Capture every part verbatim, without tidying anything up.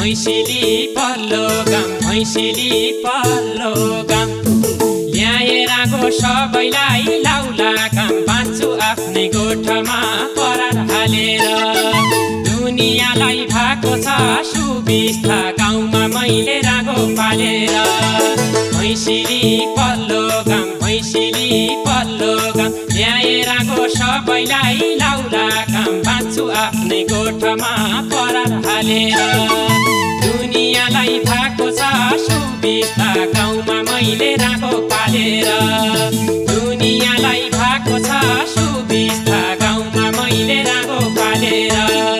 भैँसिली पल्लो गाम भैँसिली पल्लो गाम ल्याएराको सबैलाई लाउला काम बाँच्छु आफ्नै गोठमा पराल हालेर दुनियाँलाई भएको छ सुबिस्ता गाउँमा मैले रागो पालेर भैँसिली पल्लो गाम भैँसिली पल्लो गाम ल्याएराको सबैलाई लाउला काम बाँच्छु आफ्नै गोठमा पराल हालेर दुनियाँलाई भएको छ सुबिस्ता गाउँमा मैले रागो पालेर दुनियाँलाई भएको छ सुबिस्ता गाउँमा मैले रागो पालेर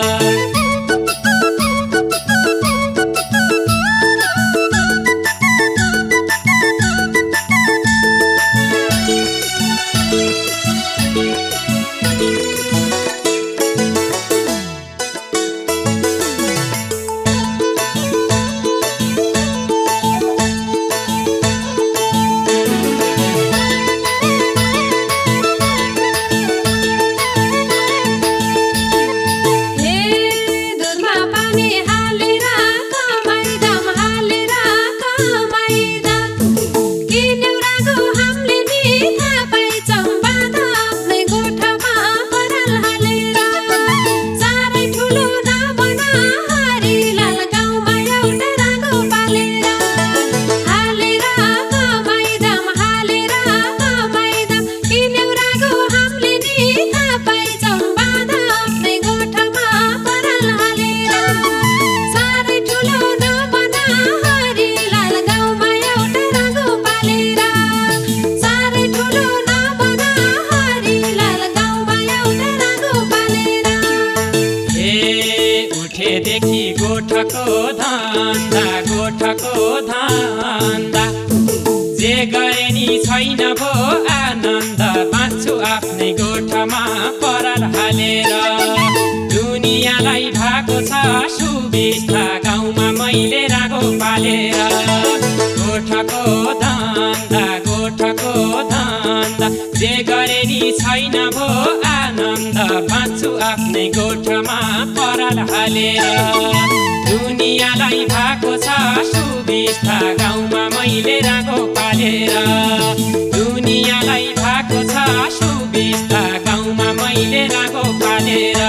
देखि गोठको धन्दा गोठको धन्दा जे गरे नि छैन भो आनन्द बाँच्छु आफ्नै गोठमा पराल हालेर दुनियाँलाई भएको छ सुबिस्ता गाउँमा मैले रागो पालेर गोठको धन्दा गोठको धन्दा जे गरे नि छैन भो आनन्द बाँच्छु आफ्नै गोठमा पराल हालेर दुनियाँलाई भएको छ सुबिस्ता गाउँमा मैले रागो पालेर दुनियाँलाई भएको छ सुबिस्ता गाउँमा मैले रागो पालेर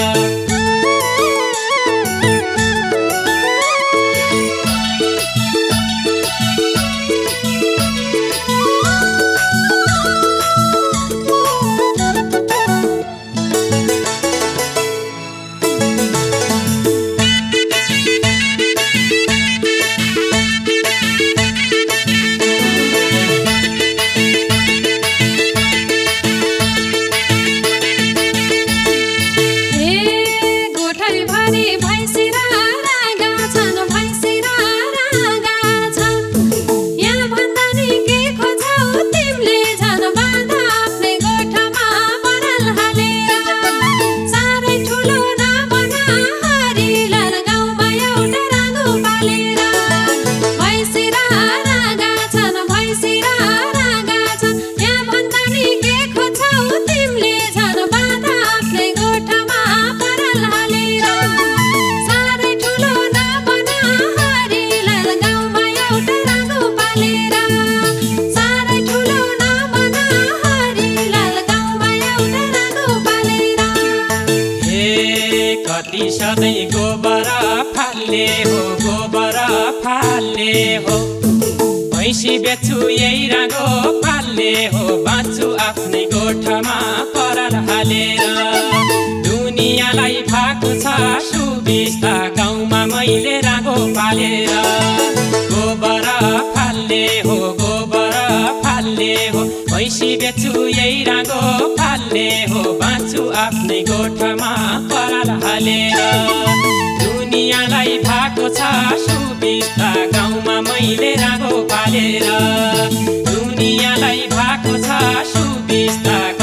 कति सधैँ गोबर फाल्ने हो गोबर फाल्ने हो भैँसी बेच्छु यही रागो पाल्ने हो बाँच्छु आफ्नै गोठमा पराल हालेर दुनियाँलाई भएको छ सुबिस्ता गाउँमा मैले रागो पालेर गोबर फाल्ने हो गोबर फाल्ने हो भैँसी बेच्छु यही रागो पाल्ने हो बाँच्छु आफ्नै गोठमा पराल हालेर दुनियाँलाई भएको छ सुबिस्ता गाउँमा मैले रागो पालेर दुनियाँलाई भएको छ सुबिस्ता